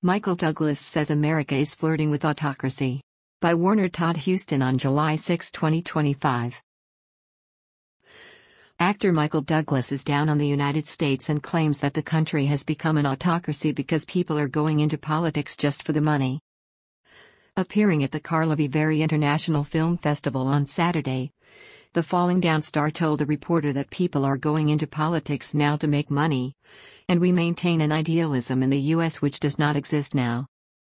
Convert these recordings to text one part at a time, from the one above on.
Michael Douglas says America is flirting with autocracy. By Warner Todd Huston on July 6, 2025. Actor Michael Douglas is down on the United States and claims that the country has become an autocracy because people are going into politics just for the money. Appearing at the Karlovy Vary International Film Festival on Saturday, the Falling Down star told a reporter that people are going into politics now to make money, and we maintain an idealism in the U.S. which does not exist now.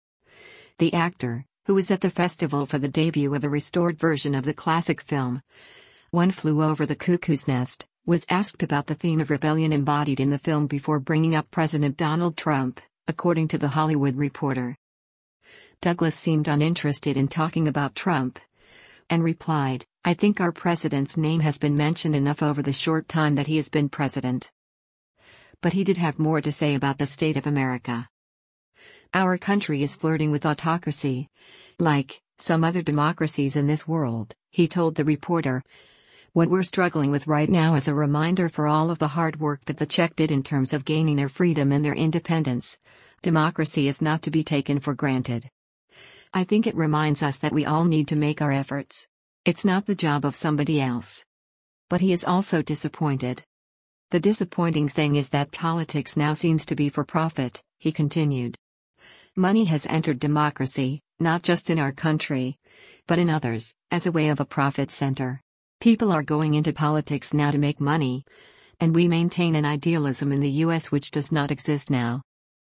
The actor, who was at the festival for the debut of a restored version of the classic film, One Flew Over the Cuckoo's Nest, was asked about the theme of rebellion embodied in the film before bringing up President Donald Trump, according to The Hollywood Reporter. Douglas seemed uninterested in talking about Trump, and replied, "I think our president's name has been mentioned enough over the short time that he has been president." But he did have more to say about the state of America. "Our country is flirting with autocracy, like some other democracies in this world," he told the reporter. "What we're struggling with right now is a reminder for all of the hard work that the Czech did in terms of gaining their freedom and their independence. Democracy is not to be taken for granted. I think it reminds us that we all need to make our efforts. It's not the job of somebody else." But he is also disappointed. "The disappointing thing is that politics now seems to be for profit," he continued. "Money has entered democracy, not just in our country, but in others, as a way of a profit center. People are going into politics now to make money, and we maintain an idealism in the U.S. which does not exist now.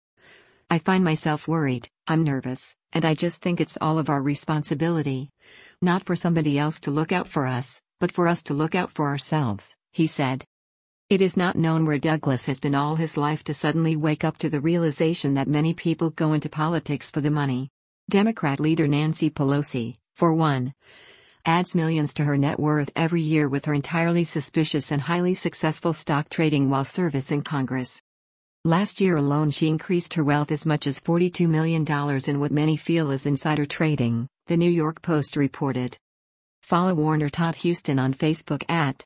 I find myself worried, I'm nervous, and I just think it's all of our responsibility. Not for somebody else to look out for us, but for us to look out for ourselves," he said. It is not known where Douglas has been all his life to suddenly wake up to the realization that many people go into politics for the money. Democrat leader Nancy Pelosi, for one, adds millions to her net worth every year with her entirely suspicious and highly successful stock trading while servicing Congress. Last year alone she increased her wealth as much as $42 million in what many feel is insider trading, the New York Post reported. Follow Warner Todd Huston on Facebook at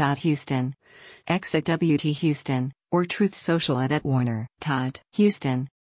facebook.com/warner.todd.huston, X at WT Huston, or Truth Social at Warner Todd Huston.